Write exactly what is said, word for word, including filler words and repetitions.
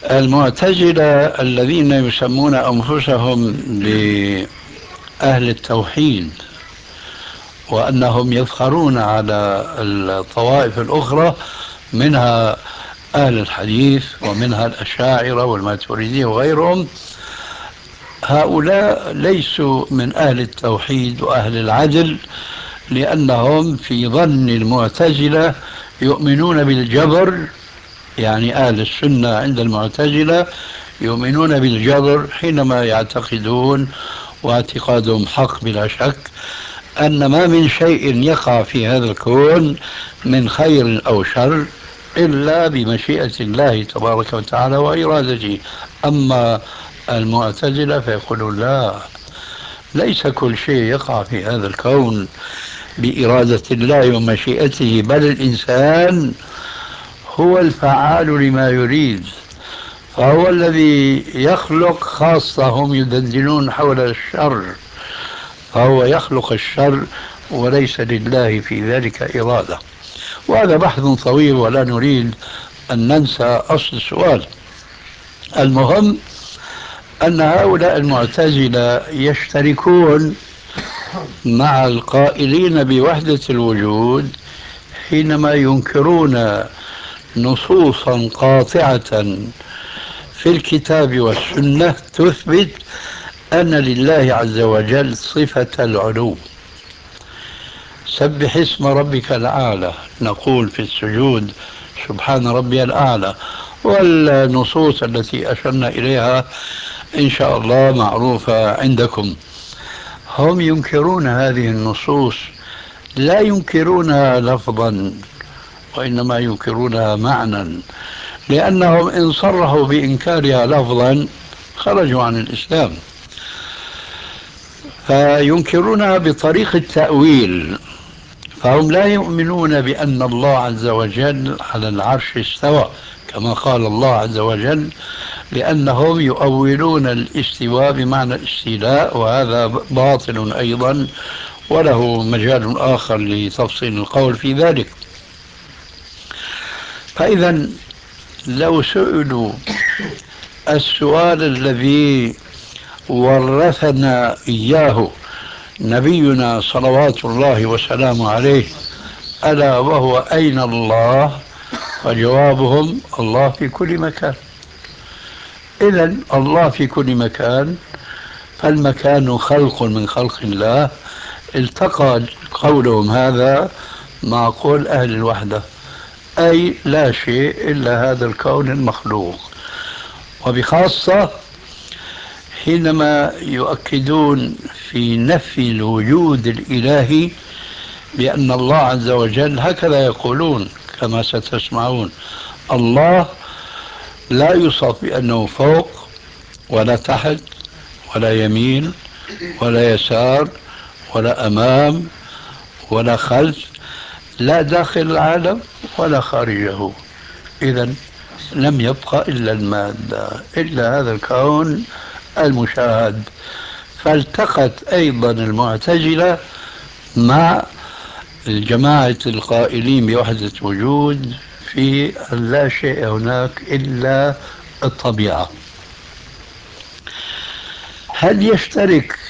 المعتزلة الذين يسمون أنفسهم بأهل التوحيد وأنهم يفخرون على الطوائف الأخرى، منها أهل الحديث ومنها الأشاعرة والماتريدية وغيرهم، هؤلاء ليسوا من أهل التوحيد وأهل العدل، لأنهم في ظن المعتزلة يؤمنون بالجبر. يعني أهل السنة عند المعتزلة يؤمنون بالجبر حينما يعتقدون، واعتقادهم حق بلا شك، أن ما من شيء يقع في هذا الكون من خير أو شر إلا بمشيئة الله تبارك وتعالى وإرادته. أما المعتزلة فيقولون لا، ليس كل شيء يقع في هذا الكون بإرادة الله ومشيئته، بل الإنسان هو الفعال لما يريد، فهو الذي يخلق. خاصة هم يدندنون حول الشر، فهو يخلق الشر وليس لله في ذلك إرادة. وهذا بحث طويل ولا نريد أن ننسى أصل السؤال. المهم أن هؤلاء المعتزلة يشتركون مع القائلين بوحدة الوجود حينما ينكرون نصوصا قاطعة في الكتاب والسنة تثبت أن لله عز وجل صفة العلو. سبح اسم ربك الأعلى، نقول في السجود سبحان ربي الأعلى، والنصوص التي أشرنا إليها إن شاء الله معروفة عندكم. هم ينكرون هذه النصوص، لا ينكرونها لفظا وإنما ينكرونها معنى، لأنهم إن صرحوا بإنكارها لفظا خرجوا عن الإسلام، فينكرونها بطريق التأويل. فهم لا يؤمنون بأن الله عز وجل على العرش استوى كما قال الله عز وجل، لأنهم يؤولون الاستواء بمعنى الاستيلاء، وهذا باطل أيضا وله مجال آخر لتفصيل القول في ذلك. فإذا لو سئلوا السؤال الذي ورثنا إياه نبينا صلوات الله وسلامه عليه، ألا وهو أين الله؟ فجوابهم الله في كل مكان. إذا الله في كل مكان، فالمكان خلق من خلق الله. التقى قولهم هذا مع قول أهل الوحدة، أي لا شيء إلا هذا الكون المخلوق. وبخاصة حينما يؤكدون في نفي الوجود الإلهي بأن الله عز وجل هكذا يقولون كما ستسمعون: الله لا يوصف بأنه فوق ولا تحت ولا يمين ولا يسار ولا أمام ولا خلف، لا داخل العالم ولا خارجه. إذن لم يبقى إلا المادة، إلا هذا الكون المشاهد. فالتقت أيضا المعتزلة مع الجماعة القائلين بوحدة وجود في أن لا شيء هناك إلا الطبيعة. هل يشترك